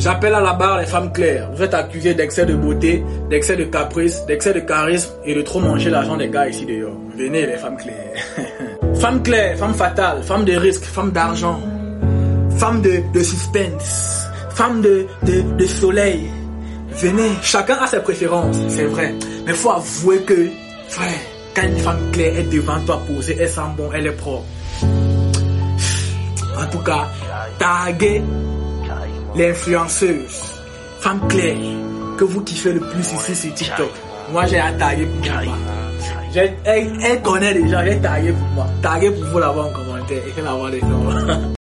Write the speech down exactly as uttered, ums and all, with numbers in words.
J'appelle à la barre les femmes claires. Vous êtes accusées d'excès de beauté, d'excès de caprice, d'excès de charisme et de trop manger l'argent des gars ici dehors. Venez les femmes claires. Femmes claires, femmes fatales, femmes de risque, femmes d'argent, femmes de, de suspense, femmes de, de, de soleil. Venez, chacun a ses préférences, c'est vrai. Mais il faut avouer que, frère, quand une femme claire est devant toi posée, elle sent bon, elle est propre. En tout cas, taguez l'influenceuse, femme claire, que vous kiffez le plus ici sur TikTok. Moi, j'ai à taguer pour moi. J'ai, elle, elle connaît déjà, j'ai tagué pour moi. Taguez pour vous là-bas en commentaire et qu'elle la voit les gens.